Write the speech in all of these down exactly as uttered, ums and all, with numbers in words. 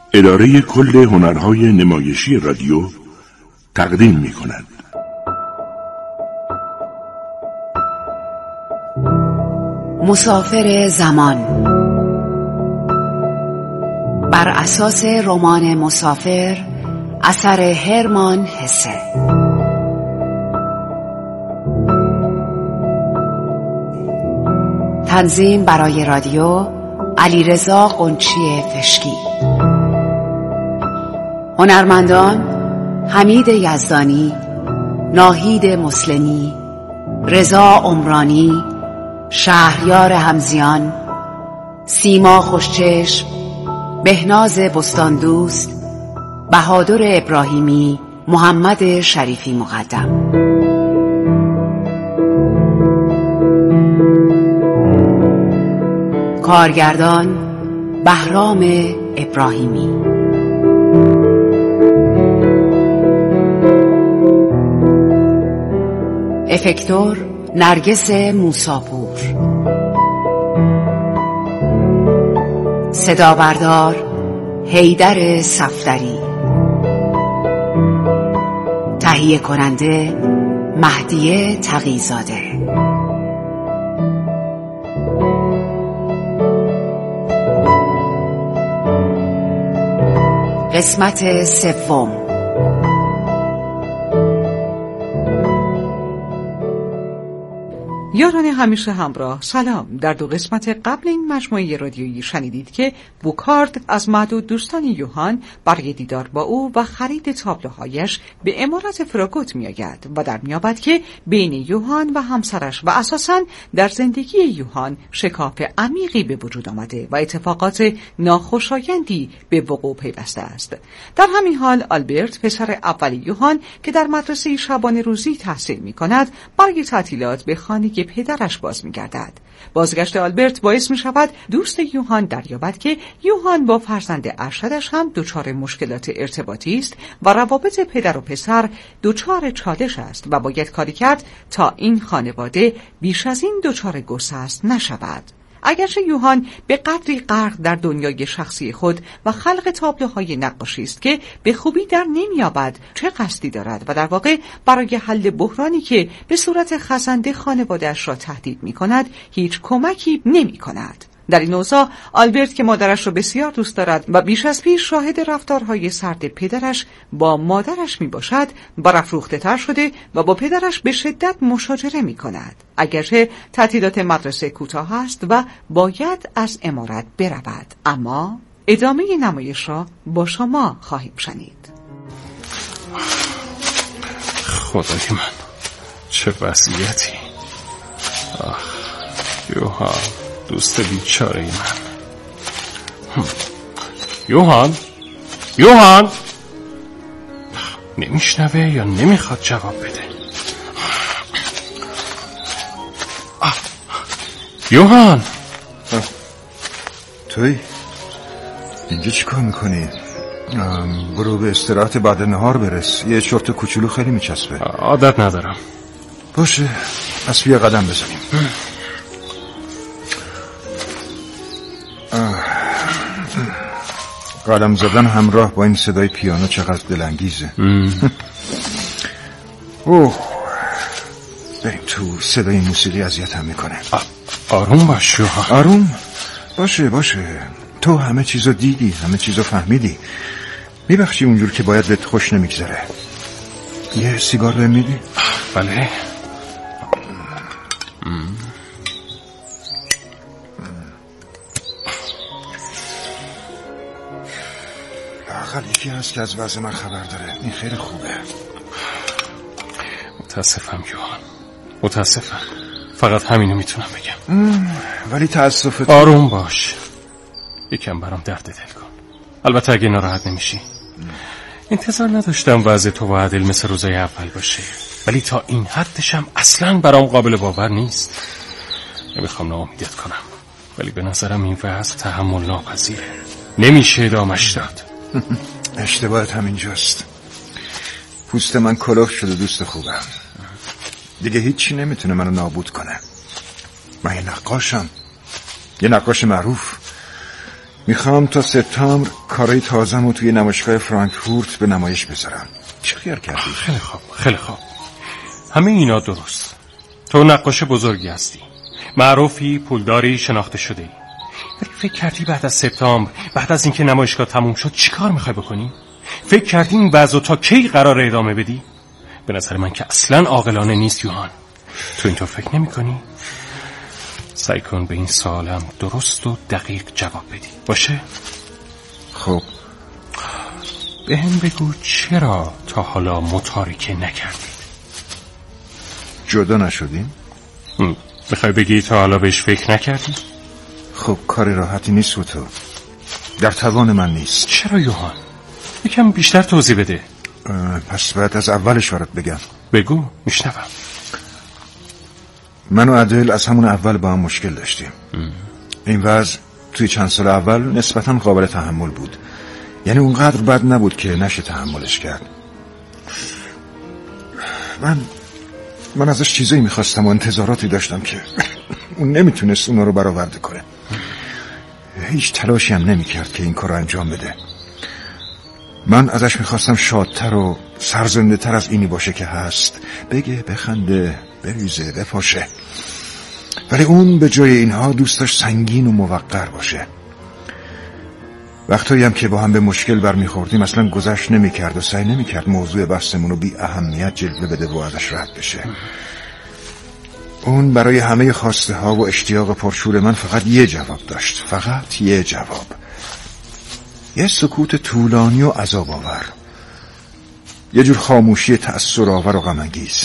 اداره کل هنرهای نمایشی رادیو تقدیم می کند. مسافر زمان بر اساس رمان مسافر اثر هرمان هسه. تنظیم برای رادیو علیرضا قنچی فشکی. هنرمندان حمید یزدانی، ناهید مسلمی، رضا عمرانی، شهریار همزیان، سیما خوشچشم، بهناز بستاندوست، بهادر ابراهیمی، محمد شریفی مقدم. کارگردان بهرام ابراهیمی. افکتور نرگس موساپور. صدا بردار حیدر صفدری. تهیه کننده مهدیه تقی‌زاده. قسمت سوم. یاران همیشه همراه، سلام. در دو قسمت قبل این مجموعه رادیویی شنیدید که بوکارد از معدود دوستان یوهان برای دیدار با او و خرید تابلوهایش به عمارت فراگوت می‌آید و در می‌یابد که بین یوهان و همسرش و اساساً در زندگی یوهان شکاف عمیقی به وجود آمده و اتفاقات ناخوشایندی به وقوع پیوسته است. در همین حال آلبرت پسر اول یوهان که در مدرسه شبانه روزی تحصیل می‌کند برای تعطیلات به خانه پدرش باز می‌گردد. بازگشت آلبرت باعث می‌شود دوست یوهان دریابد که یوهان با فرزند ارشدش هم دچار مشکلات ارتباطی است و روابط پدر و پسر دچار چالش است و باید کاری کرد تا این خانواده بیش از این دچار گسست نشود. اگرچه یوهان به قدری غرق در دنیای شخصی خود و خلق تابلوهای نقاشی است که به خوبی در نمی‌یابد چه قصدی دارد و در واقع برای حل بحرانی که به صورت خزنده خانواده‌اش را تهدید می‌کند هیچ کمکی نمی‌کند. در این اوضاع آلبرت که مادرش را بسیار دوست دارد و بیش از پیش شاهد رفتارهای سرد پدرش با مادرش می باشد برافروخته تر شده و با پدرش به شدت مشاجره می کند. اگرچه تعطیلات مدرسه کوتاه است و باید از عمارت برود، اما ادامه نمایش را با شما خواهیم شنید. خدای من، چه وضعیتی! آه، یوهان، دوست بیچاره من. یوهان یوهان نمیشنوه یا نمیخواد جواب بده؟ آه. یوهان توی اینجا چی کار میکنی؟ برو به استراحت بعد نهار برس. یه چرت کوچولو خیلی میچسبه. عادت ندارم. باشه، پس بیا قدم بزنیم. قدم زدن همراه با این صدای پیانو چقدر دلانگیزه. اوه، بریم تو. صدای موسیقی اذیتم میکنه. آروم باش یوهان. آروم باشه باشه. تو همه چیزو دیدی، همه چیزو فهمیدی. میبخشی اونجور که باید بهت خوش نمیگذره. یه سیگار بهم میدی؟ بله. لااقل یکی هست که از وضع من خبر داره. این خیلی خوبه. متاسفم یوهان، متاسفم. فقط همینو میتونم بگم. ولی تأسفت. آروم باش، یکم برام درد دل کن. البته اگه ناراحت نمیشی. انتظار نداشتم وضع تو و عادل مثل روزای اول باشه، ولی تا این حدشم اصلاً برام قابل باور نیست. نمیخوام ناامیدت کنم، ولی به نظرم این وضع تحمل ناپذیره. نمیشه ادامش داد. اشتباهت همینجاست. پوست من کلاه شده دوست خوبم. دیگه هیچی نمیتونه منو نابود کنه. من یه نقاشم، یه نقاش معروف. میخوام تا سپتامبر کارای تازم رو توی نمایشگاه فرانکفورت به نمایش بذارم. چه خیال کردی؟ خیلی خوب، خیلی خوب. همه اینا درست. تو نقاش بزرگی هستی، معروفی، پولداری، شناخته شده ای. ولی فکر کردی بعد از سپتامبر، بعد از اینکه نمایشگاه تموم شد چی کار میخوای بکنی؟ فکر کردی این وضع تا کی قرار ادامه بدی؟ به نظر من که اصلا عاقلانه نیست یوهان. تو اینطور فکر نمی کنی؟ سعی کن به این سوالم درست و دقیق جواب بدی، باشه؟ خب به هم بگو چرا تا حالا متارکه نکردید؟ جدا نشدیم؟ میخوای بگی تا حالا بهش فکر نکردی؟ خب کار راحتی نیست و تو در توان من نیست. چرا یوهان؟ یکم بیشتر توضیح بده. پس باید از اولش برات بگم. بگو، میشنوم. من و عدل از همون اول با هم مشکل داشتیم. ام. این وضع توی چند سال اول نسبتاً قابل تحمل بود، یعنی اونقدر بد نبود که نشه تحملش کرد. من من ازش چیزایی میخواستم و انتظاراتی داشتم که اون نمیتونست اونا رو برآورده کنه. هیچ تلاشی هم نمیکرد که این کار رو انجام بده. من ازش میخواستم شادتر و سرزنده تر از اینی باشه که هست، بگه، بخنده، بریزه، بپاشه. ولی اون به جای اینها دوست داشت سنگین و موقر باشه. وقتایی هم که با هم به مشکل برمیخوردیم اصلا گذشت نمیکرد و سعی نمیکرد موضوع بحثمون رو بی اهمیت جلوه بده و ازش رد بشه. اون برای همه خواسته ها و اشتیاق پرشور من فقط یه جواب داشت، فقط یه جواب، یه سکوت طولانی و عذاب آور، یه جور خاموشی تأثیر آور و غم انگیز.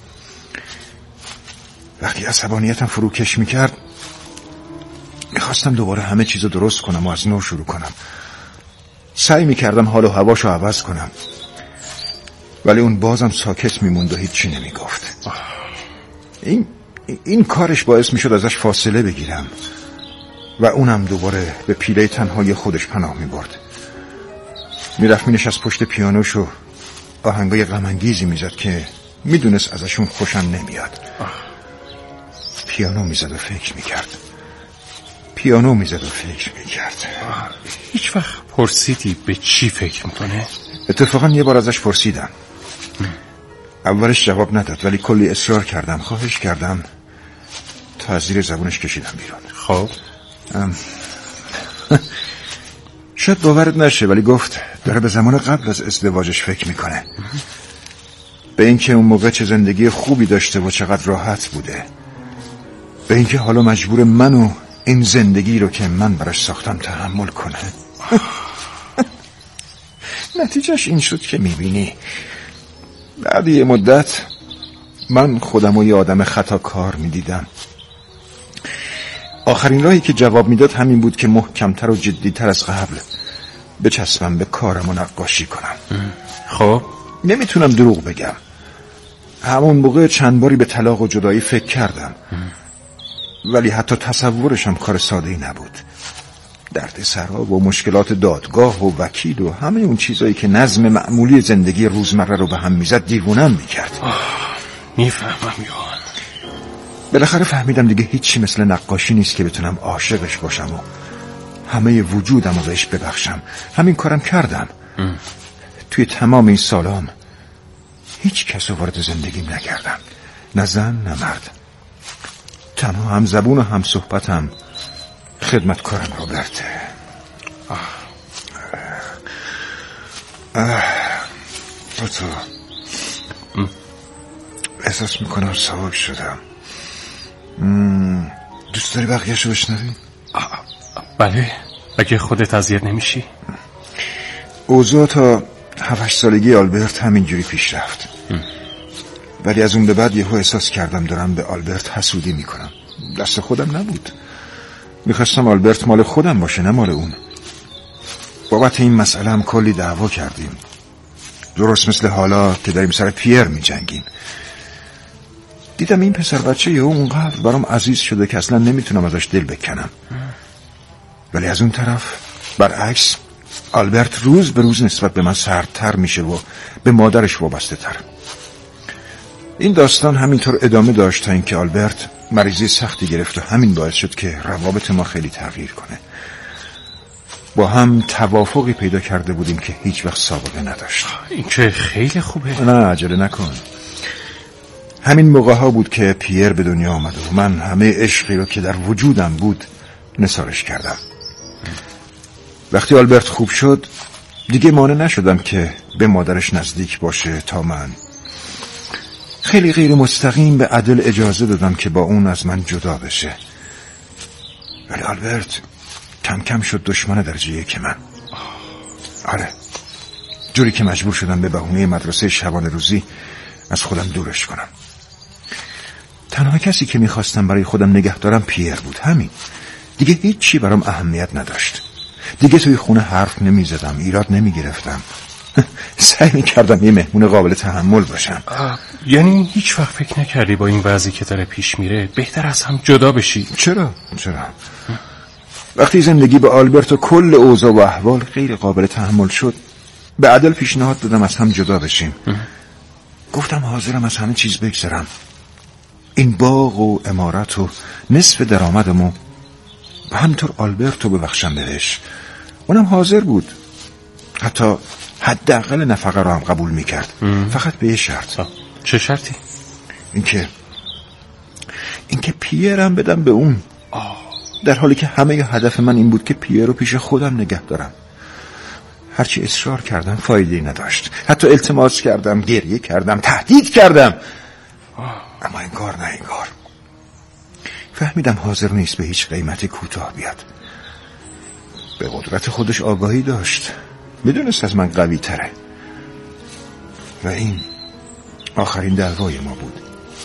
وقتی عصبانیتم فروکش میکرد میخواستم دوباره همه چیزو درست کنم و از نو شروع کنم. سعی میکردم حال و هواشو عوض کنم، ولی اون بازم ساکت میموند و هیچی نمیگفت. این این کارش باعث میشد ازش فاصله بگیرم و اونم دوباره به پیله تنهای خودش پناه میبرد. میرفت مینشست پشت پیانوش و آهنگای غم انگیزی میزد که میدونست ازشون خوشم نمیاد. پیانو میزد و فکر میکرد، پیانو میزد و فکر میکرد. هیچ وقت پرسیدی به چی فکر میکنه؟ اتفاقا یه بار ازش پرسیدم. اولش جواب نداد، ولی کلی اصرار کردم، خواهش کردم، تا از زیر زبونش کشیدم بیرون. خب ام... شاید باورت نشه، ولی گفت داره به زمان قبل از ازدواجش فکر میکنه، به اینکه اون موقع چه زندگی خوبی داشته و چقدر راحت بوده، به اینکه حالا مجبور منو این زندگی رو که من براش ساختم تحمل کنه. نتیجهش این شد که میبینی بعد یه مدت من خودم و یه آدم خطا کار میدیدم. آخرین راهی که جواب میداد همین بود که محکمتر و جدیتر از قبل بچسبم به کارم و نقاشی کنم. خب نمیتونم دروغ بگم، همون موقع چند باری به طلاق و جدایی فکر کردم، ولی حتی تصورشم کار ساده‌ای نبود. درد سرها و مشکلات دادگاه و وکیل و همه اون چیزایی که نظم معمولی زندگی روزمره رو به هم میزد دیوونم میکرد. میفهمم یوهان. بالاخره فهمیدم دیگه هیچی مثل نقاشی نیست که بتونم عاشقش باشم و همه وجودم رو بهش ببخشم. همین کارم کردم. ام. توی تمام این سالام هیچ کس رو وارد زندگیم نکردم، نه زن نه مرد. تنها هم زبون و هم صحبتم خدمتکارم رابرت. آه. آه. تو احساس میکنم سبک شدم. مم. دوست داری بقیه‌شو بشنوی؟ بله، اگه خودت اذیت نمیشی. اوضاع تا هفت سالگی آلبرت همینجوری پیش رفت، ولی از اون به بعد یهو احساس کردم دارم به آلبرت حسودی میکنم. دست خودم نبود، میخواستم آلبرت مال خودم باشه نه مال اون. بابت این مسئله هم کلی دعوا کردیم، درست مثل حالا که داریم سر پیر میجنگیم. دیدم این پسر بچه یهو اونقدر برام عزیز شده که اصلا نمیتونم ازش دل بکنم، ولی از اون طرف برعکس آلبرت روز به روز نسبت به من سردتر میشه و به مادرش وابسته تر. این داستان همینطور ادامه داشت تا اینکه آلبرت مریضی سختی گرفت و همین باعث شد که روابط ما خیلی تغییر کنه. با هم توافقی پیدا کرده بودیم که هیچ وقت سابقه نداشت. این که خیلی خوبه. نه عجله نکن. همین موقع ها بود که پیر به دنیا آمد و من همه عشقی رو که در وجودم بود نثارش کردم. وقتی آلبرت خوب شد دیگه مانع نشدم که به مادرش نزدیک باشه تا من خیلی غیر مستقیم به عدل اجازه دادم که با اون از من جدا بشه. ولی آلبرت کم کم شد دشمن درجه یک من. آره، جوری که مجبور شدم به بهونه مدرسه شبانه روزی از خودم دورش کنم. تنها کسی که میخواستم برای خودم نگه دارم پیر بود. همین. دیگه هیچ چی برام اهمیت نداشت. دیگه توی خونه حرف نمیزدم، ایراد نمیگرفتم. سعی میکردم یه مهمون قابل تحمل باشم. یعنی هیچ وقت فکر نکردی با این وضعی که داره پیش میره بهتر از هم جدا بشی؟ چرا؟ چرا؟ وقتی زندگی به آلبرت و کل اوضاع و احوال غیر قابل تحمل شد، به عدل پیشنهاد دادم از هم جدا بشیم. گفتم حاضرم از همه چیز بگذرم، این باغ و عمارت و نصف درآمدمو و همطور آلبرت رو ببخشم بهش. اونم حاضر بود، حتی حداقل نفقه رو هم قبول میکرد. فقط به یه شرط. چه شرطی؟ اینکه اینکه پیرم بدم به اون. آه. در حالی که همه ی هدف من این بود که پیر رو پیش خودم نگه دارم. هرچی اصرار کردم فایده‌ای نداشت. حتی التماس کردم، گریه کردم، تهدید کردم، اما انگار نه انگار. فهمیدم حاضر نیست به هیچ قیمتی کوتاه بیاد. به قدرت خودش آگاهی داشت، میدونست از من قوی تره. و این آخرین دعوای ما بود.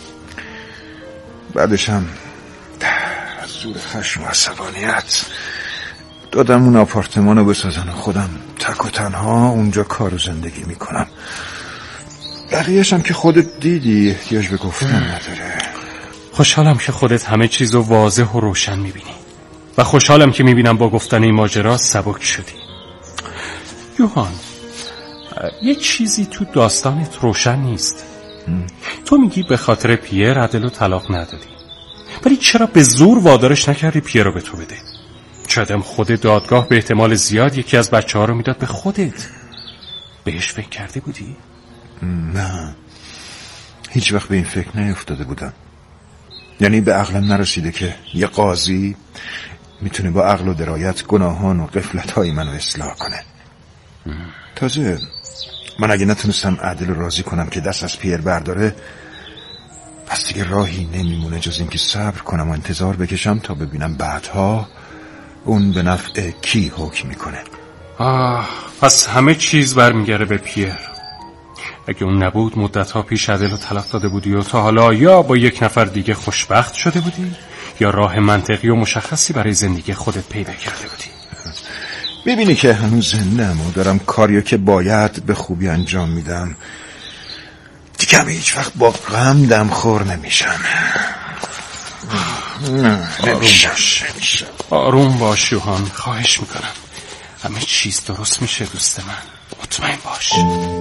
بعدش هم از زور خشم و عصبانیت دادم اون آپارتمان رو بسازن و خودم تک و تنها اونجا کار و زندگی میکنم. بقیه‌شم که خودت دیدی، احتیاج به گفتن نداره. خوشحالم که خودت همه چیزو واضح و روشن میبینی و خوشحالم که میبینم با گفتن این ماجرا سبک شدی. یوهان، یه چیزی تو داستانت روشن نیست. تو میگی به خاطر پیر عدل و طلاق ندادی، ولی چرا به زور وادارش نکردی پیر رو به تو بده؟ شاید خود دادگاه به احتمال زیاد یکی از بچه ها رو میداد به خودت. بهش فکر کرده بودی؟ نه، هیچ وقت به این فکر نیفتاده بودم. یعنی به عقلم نرسیده که یه قاضی میتونه با عقل و درایت گناهان و غفلت‌های منو اصلاح کنه. تازه من اگه نتونستم عدل راضی کنم که دست از پیر برداره، پس دیگه راهی نمیمونه جز اینکه صبر کنم و انتظار بکشم تا ببینم بعدها اون به نفع کی حکم میکنه. آه، پس همه چیز برمیگره به پیر. اگه اون نبود مدتها پیش عدل رو طلاق داده بودی و تا حالا یا با یک نفر دیگه خوشبخت شده بودی یا راه منطقی و مشخصی برای زندگی خودت پیدا کرده بودی. میبینی که هنوز زندم و دارم کاریو که باید به خوبی انجام میدم. دیگه هیچ وقت با غم دم خور نمیشم. آروم باش. آروم باش یوهان، خواهش میکنم. همه چیز درست میشه دوست من، مطمئن باش.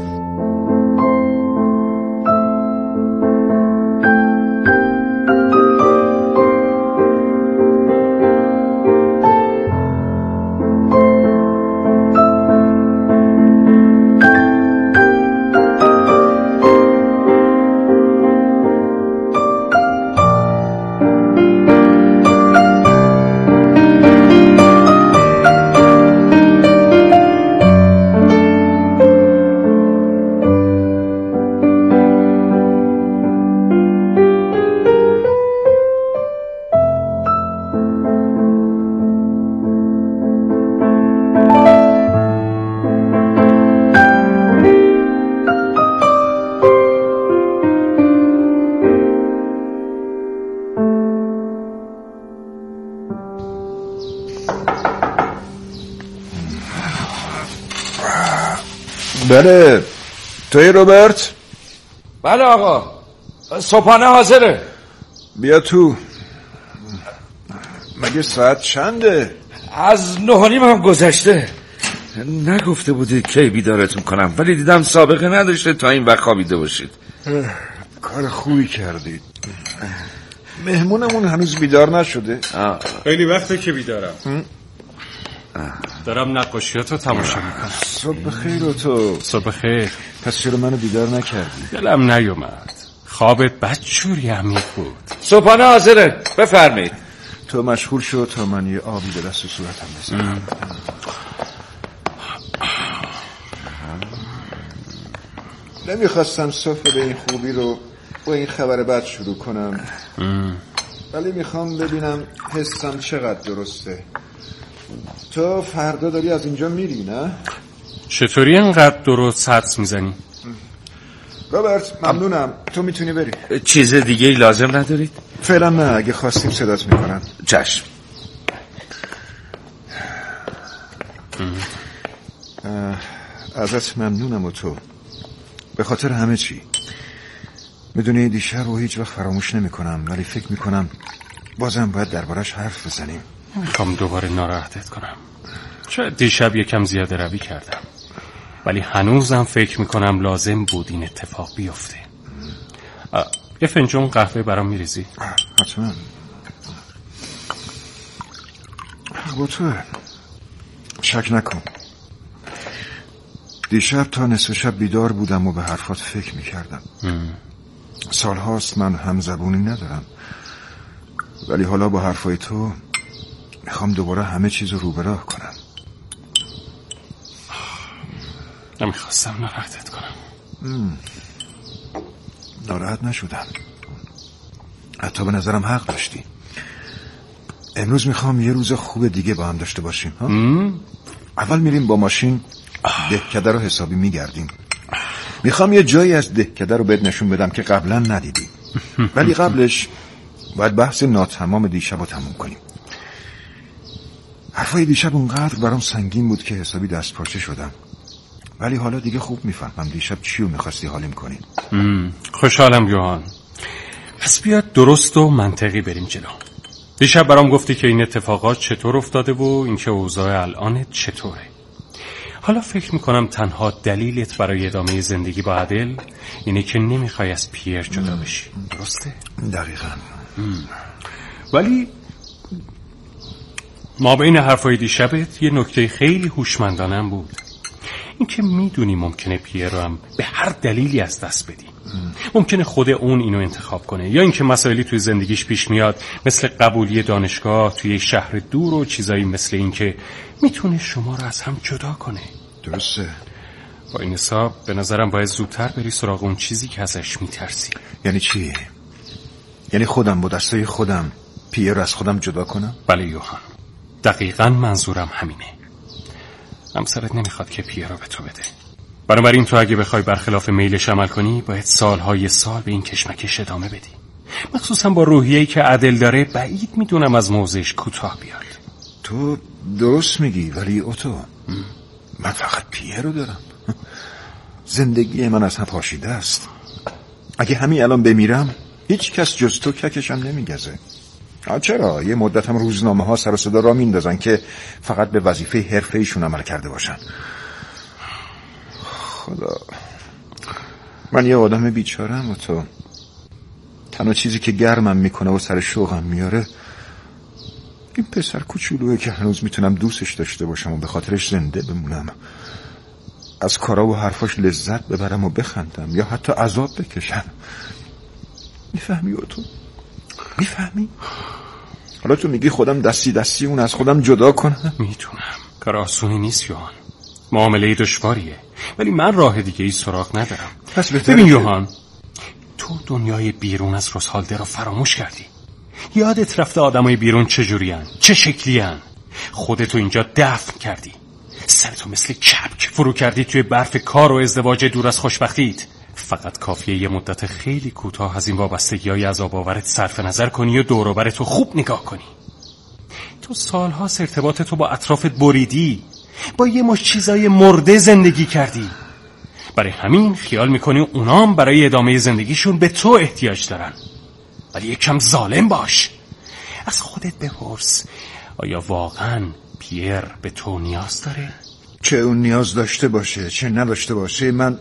بله، توی روبرت؟ بله آقا، صبحانه حاضره. بیا تو. مگه ساعت چنده؟ از نه و نیم هم گذشته. نگفته بودی کی بیدارتون کنم، ولی دیدم سابقه نداشته تا این وقت خوابیده باشید. کار خوبی کردید. مهمونمون هنوز بیدار نشده. خیلی وقته که بیدارم. دارم نقاشیاتو تماشا میکنم. صبح بخیر تو. صبح خیر. پس چرا منو بیدار نکردی؟ دلم نیومد. خوابت بدجوری عمیق بود. صبحانه حاضره، بفرمایید. تو مشغول شو تا من یه آبی به دست و صورتم بزنم. نمیخواستم صبح به این خوبی رو با این خبر بد شروع کنم، ولی میخوام ببینم حسم چقدر درسته. تو فردا داری از اینجا میری نه؟ چطوری اینقدر درست حدس میزنی؟ رابرت ممنونم، تو میتونی بری. چیز دیگه ای لازم ندارید؟ فعلا نه، اگه خواستیم صدات میکنم. چشم. ازت ممنونم و تو به خاطر همه چی. میدونی دیشب رو هیچ وقت فراموش نمی کنم، ولی فکر میکنم بازم باید دربارش حرف بزنیم. میخوام دوباره ناراحتت کنم. شاید دیشب یکم زیاده روی کردم، ولی هنوزم فکر میکنم لازم بود این اتفاق بیفته. یه فنجون قهوه برام میریزی؟ حتما. با تو شک نکن، دیشب تا نصف شب بیدار بودم و به حرفات فکر میکردم. سال هاست من هم زبونی ندارم، ولی حالا با حرفای تو میخوام دوباره همه چیز رو رو به راه کنم. نمیخواستم ناراحتت کنم. مم. ناراحت نشدم، حتی به نظرم حق داشتی. امروز میخوام یه روز خوب دیگه با هم داشته باشیم ها؟ اول میریم با ماشین دهکده رو حسابی میگردیم. میخوام یه جایی از دهکده رو بهت نشون بدم که قبلا ندیدی، ولی قبلش باید بحث ناتمام دیشب رو تموم کنیم. حرفای دیشب اونقدر برام سنگین بود که حسابی دست پاچه شدم، ولی حالا دیگه خوب میفهمم دیشب چی رو میخواستی حالیم کنی. خوشحالم یوهان. پس بیاد درست و منطقی بریم جلو. دیشب برام گفتی که این اتفاقات چطور افتاده و اینکه اوضاع الانت چطوره. حالا فکر میکنم تنها دلیلت برای ادامه زندگی با عدل اینه که نمیخوای از پیر جدا بشی، درسته؟ دقیقاً. ولی ما بین حرفای دیشبت یه نکته خیلی هوشمندانه بود، اینکه میدونی ممکنه پیر رو هم به هر دلیلی از دست بدی. ممکنه خود اون اینو انتخاب کنه، یا اینکه مسائلی توی زندگیش پیش میاد مثل قبولی دانشگاه توی شهر دور و چیزایی مثل این که میتونه شما رو از هم جدا کنه. درسته. با این حساب به نظرم باید زودتر بری سراغ اون چیزی که ازش میترسی. یعنی چی؟ یعنی خودم با دستای خودم پیر رو از خودم جدا کنم؟ بله یوهان، دقیقاً منظورم همینه. همسرت نمیخواد که پیر رو به تو بده، بنابراین تو اگه بخوای برخلاف میلش عمل کنی باید سالهای سال به این کشمکش ادامه بدی، مخصوصا با روحیه‌ای که عدل داره. بعید میدونم از موضعش کوتاه بیاد. تو درست میگی، ولی اوتو من فقط پیر رو دارم. زندگی من از هم پاشیده است. اگه همین الان بمیرم هیچ کس جز تو ککشم نمیگزه. چرا؟ یه مدت هم روزنامه ها سر و صدا را میندازن که فقط به وظیفه حرفه‌ایشون عمل کرده باشن. خدا، من یه آدم بیچارم و تو تنها چیزی که گرمم میکنه و سر شوقم میاره این پسر کوچولوئه که هنوز میتونم دوستش داشته باشم و به خاطرش زنده بمونم، از کارا و حرفاش لذت ببرم و بخندم یا حتی عذاب بکشم. میفهمی او تو؟ میفهمی؟ حالا تو میگی خودم دستی دستی اون از خودم جدا کنم؟ میتونم، کار آسونی نیست یوهان، معامله دشواریه، ولی من راه دیگه ای سراغ ندارم. پس ببین یوهان، تو دنیای بیرون از رسالده رو فراموش کردی. یادت رفته آدمای بیرون چجوری هن؟ چه شکلی هن؟ خودتو اینجا دفن کردی، سرتو مثل کپک فرو کردی توی برف کار و ازدواج دور از خوشبختیت. فقط کافیه یه مدت خیلی کوتاه از این وابستگی‌های عذاب آورت صرف نظر کنی و دور و برتو خوب نگاه کنی. تو سالها ارتباطتو با اطرافت بریدی، با یه مش چیزای مرده زندگی کردی. برای همین خیال میکنی اونام برای ادامه زندگیشون به تو احتیاج دارن. ولی یک کم ظالم باش، از خودت بپرس آیا واقعا پیر به تو نیاز داره؟ چه اون نیاز داشته باشه چه نداشته باشه، من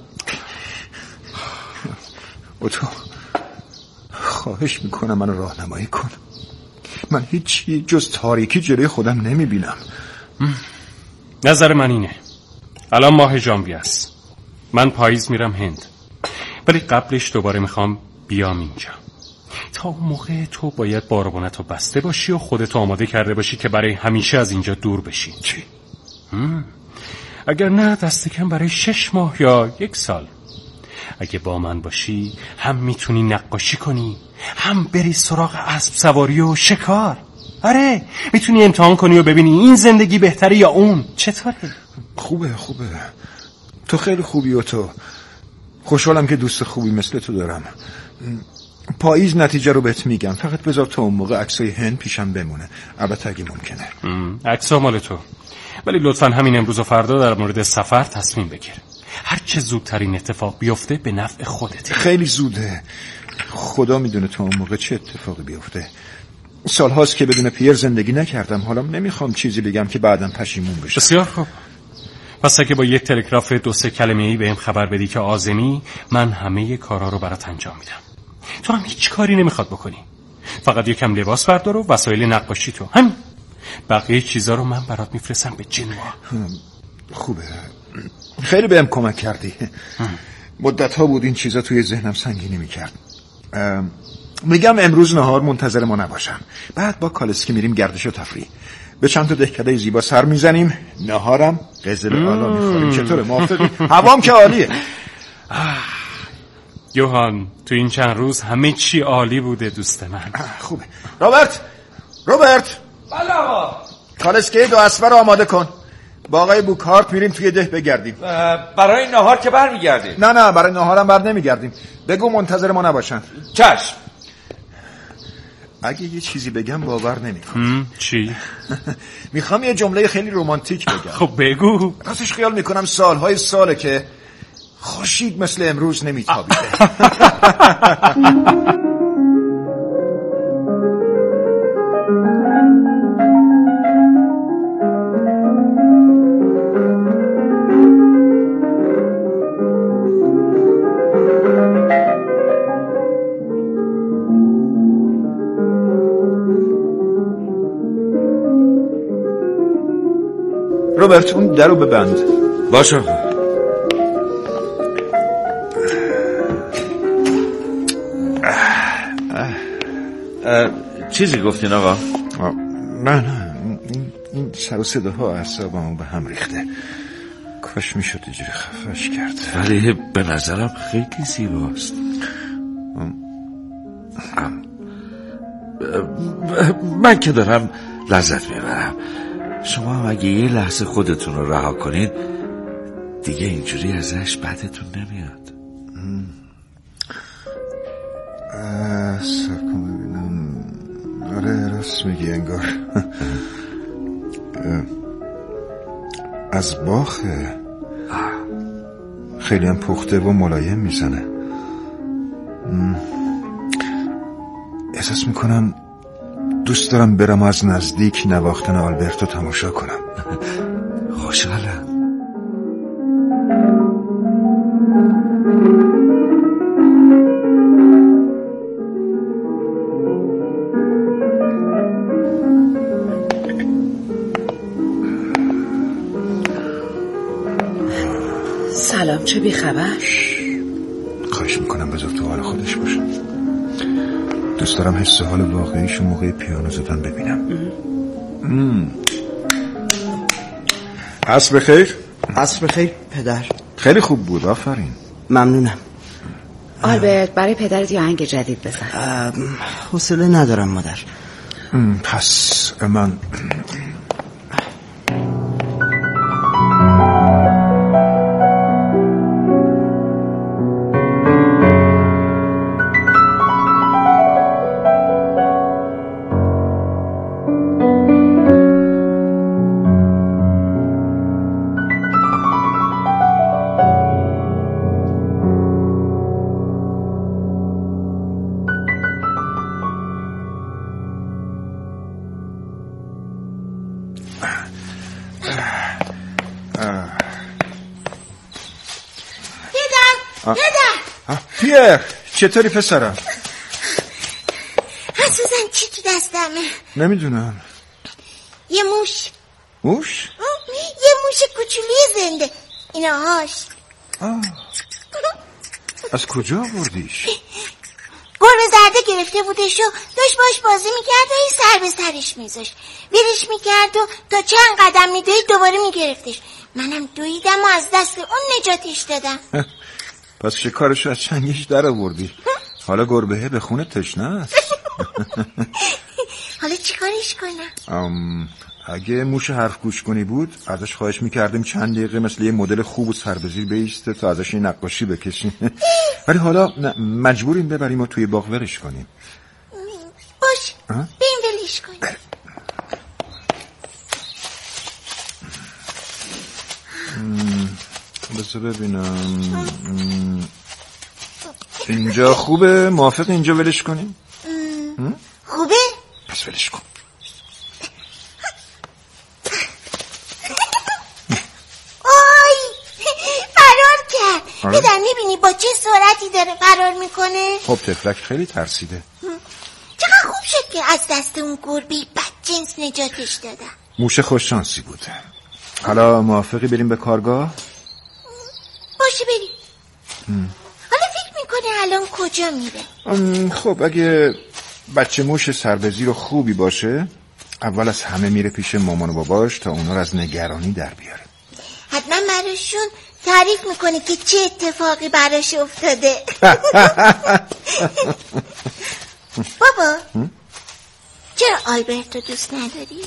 و تو خواهش میکنم منو راهنمایی کن. من هیچی جز تاریکی جلوی خودم نمیبینم. نظر من اینه الان ماه ژانویه است، من پاییز میرم هند، ولی قبلش دوباره میخوام بیام اینجا. تا اون موقع تو باید باربانتو بسته باشی و خودتو آماده کرده باشی که برای همیشه از اینجا دور بشی. چی؟ هم. اگر نه دست کم برای شش ماه یا یک سال. اگه با من باشی هم میتونی نقاشی کنی، هم بری سراغ اسب سواری و شکار. آره میتونی امتحان کنی و ببینی این زندگی بهتره یا اون. چطوره؟ خوبه خوبه، تو خیلی خوبی و تو خوشحالم که دوست خوبی مثل تو دارم. پاییز نتیجه رو بهت میگم، فقط بذار تا اون موقع عکسای هند پیشم بمونه، البته اگه ممکنه. عکسا مال تو، ولی لطفا همین امروز و فردا در مورد سفر تصمیم بگیر. هر چه زودترین اتفاق بیفته به نفع خودته. خیلی زوده، خدا میدونه تا اون موقع چه اتفاقی بیفته. سالهاست که بدون پیر زندگی نکردم، حالا نمیخوام چیزی بگم که بعداً پشیمون بشم. بسیار خوب، پس اگه با یک تلگراف دو سه کلمه‌ای بهم خبر بدی که عازمی، من همه کارا رو برات انجام میدم. تو هم هیچ کاری نمیخواد بکنی، فقط یکم لباس بردار و وسایل نقاشی تو، همین. بقیه چیزا رو من برات میفرستم به جنوا. خوبه، خیلی بهم کمک کردی. مدت ها بود این چیزا توی ذهنم سنگینی میکرد. میگم امروز نهار منتظر ما نباشم، بعد با کالسکی میریم گردش و تفریح، به چند تا دهکده زیبا سر میزنیم، نهارم قزل آلا میخوریم. چطوره، موافقی؟ هوام که عالیه. یوهان تو این چند روز همه چی عالی بوده دوست من. خوبه. رابرت رابرت بله آقا. کالسکی دو اسبه رو آماده کن، با آقای بوکارت میریم توی ده بگردیم. برای نهار که بر میگردیم؟ نه نه برای نهارم بر نمیگردیم، بگو منتظر ما نباشن. چشم. اگه یه چیزی بگم باور نمی‌کنی. چی؟ میخوام یه جمله خیلی رمانتیک بگم. خب بگو. راستش خیال میکنم سالهای ساله که خورشید مثل امروز نمیتابیده. روبرت اون در رو ببند. باشه آقا. چیزی گفتین آقا؟ نه نه این, این سر و صداها اعصابمو به هم ریخته، کاش میشد اینجوری خفش کرد. ولی به نظرم خیلی زیباست. من که دارم لذت میبرم، شما هم اگه یه لحظه خودتون رو رها کنید دیگه اینجوری ازش بدتون نمیاد. سکم ببینم. آره راست میگی انگار. از باخه، خیلی هم پخته و ملایم میزنه. احساس میکنم دوست دارم برم از نزدیک نواختن آلبرتو تماشا کنم. خوشحالم. سلام، چه بیخبر؟ خواهش میکنم بذار تو حال خودش باشه. دوست دارم حس حال واقعیشو موقع پیانو زدن ببینم. عصر بخیر. عصر بخیر پدر. خیلی خوب بود، آفرین. ممنونم. آلبرت برای پدرت یه آهنگ جدید بزن. حوصله ندارم مادر. پس من پیر، چطوری پسرم؟ حسوزن چی تو دستمه؟ نمیدونم. یه موش. موش؟ یه موش کوچولی زنده. اینا هاش. آه. از کجا آوردیش؟ گربه زرده گرفته بودش و داشت باش بازی میکرد و هی سر به سرش میذاشت، ویرش میکرد و تا چند قدم میدوید دوباره میگرفتش. منم دویدم و از دست اون نجاتش دادم. پس شکارشو از چنگش در آوردی. حالا گربه به خونه تشنه است. حالا چی کارش کنم؟ ام اگه موش حرف گوش کنی بود ازش خواهش میکردیم چند دقیقه مثل یه مدل خوب و سربزیر بیسته تا ازش این نقاشی بکشیم. ولی حالا مجبوریم ببریم و توی باغ ولش کنیم. باش بریم ولش کنیم. بذار ببینم. اینجا خوبه؟ موافق اینجا ولش کنیم؟ خوبه؟ پس ولش کن. پدر میبینی با چه سرعتی داره فرار میکنه؟ خب تفلک خیلی ترسیده. چقدر خوب شد که از دست اون گربه بدجنس نجاتش دادم. موش خوششانسی بود. حالا موافقی بریم به کارگاه؟ باشه بریم. ام. حالا فکر میکنه الان کجا میره؟ خب اگه بچه موش سربزیر و خوبی باشه اول از همه میره پیش مامان و باباش تا اونا رو از نگرانی در بیاره. حتما براشون تعریف میکنه که چه اتفاقی براش افتاده. بابا چرا آلبرتو دوست نداری؟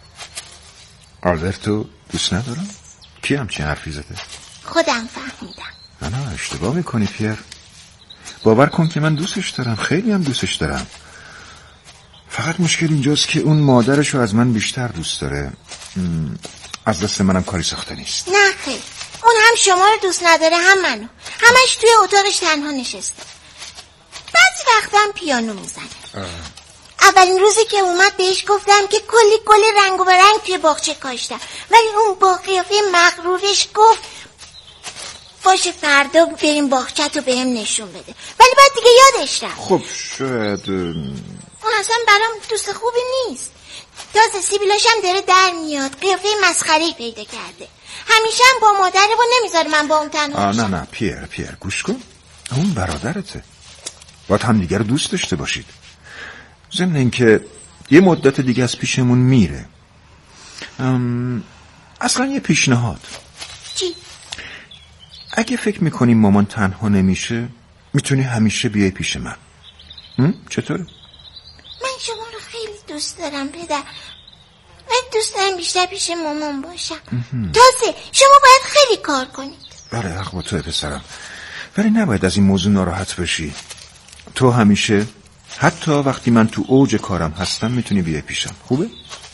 آلبرتو دوست ندارم؟ کی همچین حرفی زده؟ خودم فهمیدم. نه اشتباه میکنی پیر. باور کن که من دوستش دارم، خیلی هم دوستش دارم. فقط مشکل اینجاست که اون مادرشو از من بیشتر دوست داره. از دست منم کاری ساخته نیست. نه خیلی، اون هم شما رو دوست نداره هم منو. همش توی اتاقش تنها نشسته. بعضی وقتا هم پیانو میزنه. اولین روزی که اومد بهش گفتم که کلی گل رنگ و برنگ توی باغچه کاشتم، ولی اون با قیافه مغرورش گفت باشه فردا بریم باغچه‌تو بهم نشون بده، ولی بعد دیگه یادش رفت. خب شاید اون اصلا برام دوست خوبی نیست. تازه سیبیلاشم داره در میاد، قیافه مسخره‌ای پیدا کرده. همیشه هم با مادره و نمیذاره من با اون تنها باشم. نه نه پیر پیر گوش کن، اون برادرته، باید هم دیگر دوست داشته باشید. ضمن اینکه یه مدت دیگه از پیشمون میره. ام... اصلا یه پیشنهاد. چی؟ اگه فکر میکنی مامان تنها نمیشه میتونی همیشه بیای پیش من. چطوره؟ من شما رو خیلی دوست دارم پدر، من دوست دارم بیشتر پیش مامان باشم. تازه شما باید خیلی کار کنید. بله حق با توی پسرم، ولی نباید از این موضوع ناراحت بشی. تو همیشه حتی وقتی من تو اوج کارم هستم میتونی بیای پیشم. خوبه؟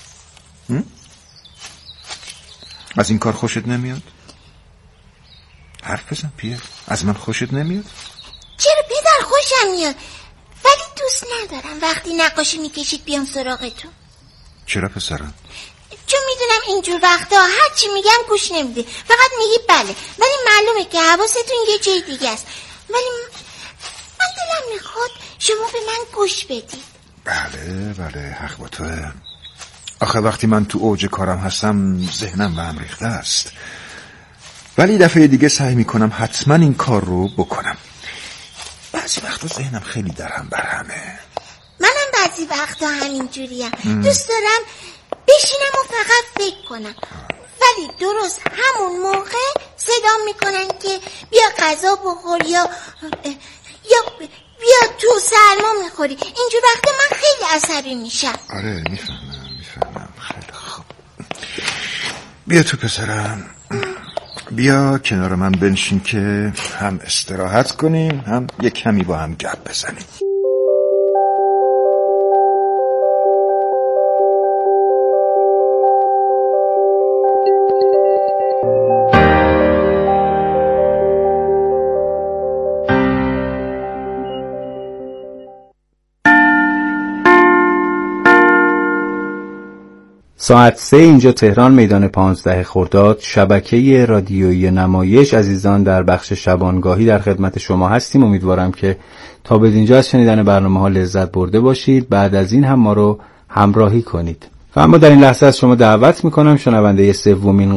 از این کار خوشت نمیاد؟ حرف بزن پیر، از من خوشت نمیاد؟ چرا پدر خوشم میاد، ولی دوست ندارم وقتی نقاشی میکشید بیام سراغتون. چرا پسرم؟ چون میدونم اینجور وقتا هر چی میگم گوش نمیدی، فقط میگی بله، ولی معلومه که حواستون یه جای دیگه است. ولی من دلم میخواد شما به من گوش بدید. بله بله حق با توه. آخه وقتی من تو اوج کارم هستم ذهنم به هم ریخته است، ولی دفعه دیگه سعی میکنم حتما این کار رو بکنم. بعضی وقتا ذهنم خیلی درهم برهمه. منم بعضی وقتا همینجوریم، دوست دارم بشینم و فقط فکر کنم، ولی درست همون موقع صدام میکنن که بیا غذا بخور یا یا بیا تو سرما میخوری. اینجور وقتا من خیلی عصبی میشم. آره میفهمم میفهمم خیلی خوب. بیا تو پسرم، بیا کنار من بنشین که هم استراحت کنیم هم یک کمی با هم گپ بزنیم. ساعت سه اینجا تهران، میدان پانزده خرداد، شبکه رادیویی نمایش. عزیزان در بخش شبانگاهی در خدمت شما هستیم. امیدوارم که تا به اینجا از شنیدن برنامه ها لذت برده باشید. بعد از این هم ما رو همراهی کنید و اما در این لحظه از شما دعوت میکنم شنونده سومین